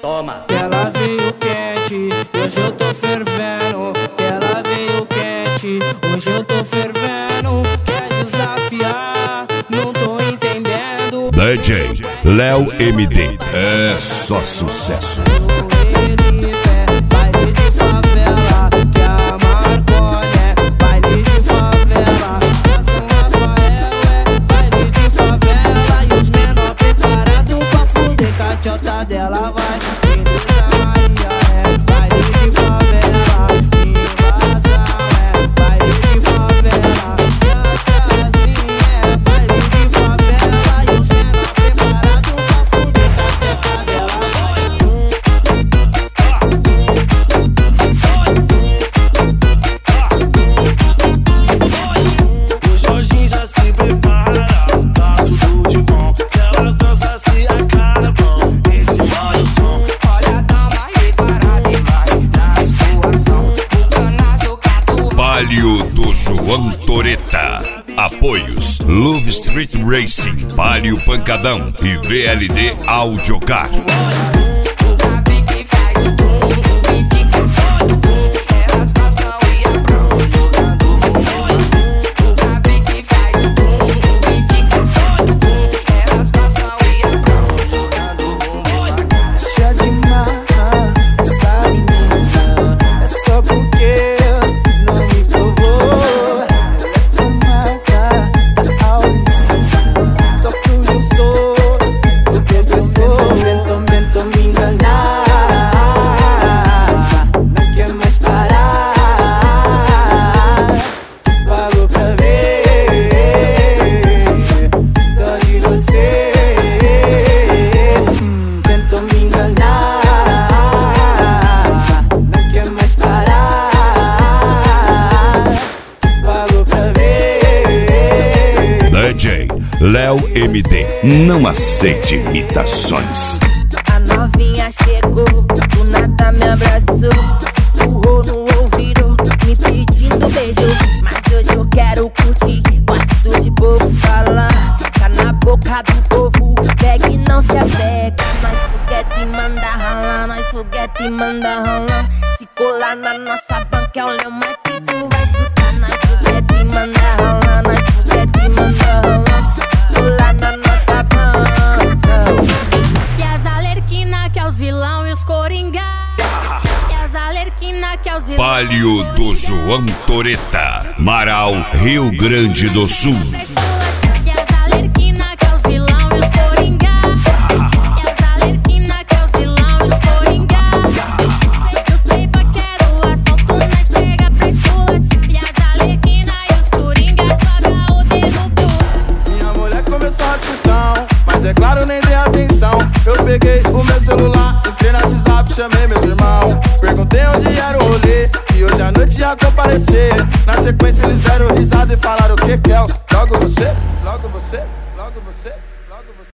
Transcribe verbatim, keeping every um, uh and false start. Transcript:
Toma. Ela veio quente, hoje eu tô fervendo. Ela veio quente, hoje eu tô fervendo. Quer desafiar, não tô entendendo. D J Léo M D, é só sucesso. Ele é baile de favela, que a Marconi é baile de favela. São Rafael é baile de favela. E os menor preparados pra fuder, cachota dela vai. Palio do João Toreta. Apoios Love Street Racing, Palio Pancadão e V L D Audiocar. D J Léo M D, não aceite imitações. A novinha chegou, do nada me abraçou, sussurrou no ouvido, me pedindo beijo. Mas hoje eu quero curtir, gosto de pouco falar. Tá na boca do povo, pega e não se apega. Nós foguete e manda ralar, nós foguete e manda ralar. Se colar na nossa banca é o Léo mais que tu vai escutar. Nós foguete e manda ralar, nós foguete e manda ralar. Colar na nossa banca. E as alerquina que é os vilão e os coringa. E as alerquina que é os vilão. Palio do João Toreta, Marau, Rio Grande do Sul. É claro, nem dei atenção. Eu peguei o meu celular, entrei no WhatsApp, chamei meus irmãos. Perguntei onde era o rolê, e hoje à noite ia comparecer. Na sequência eles deram risada e falaram: o que que é? Logo você, logo você.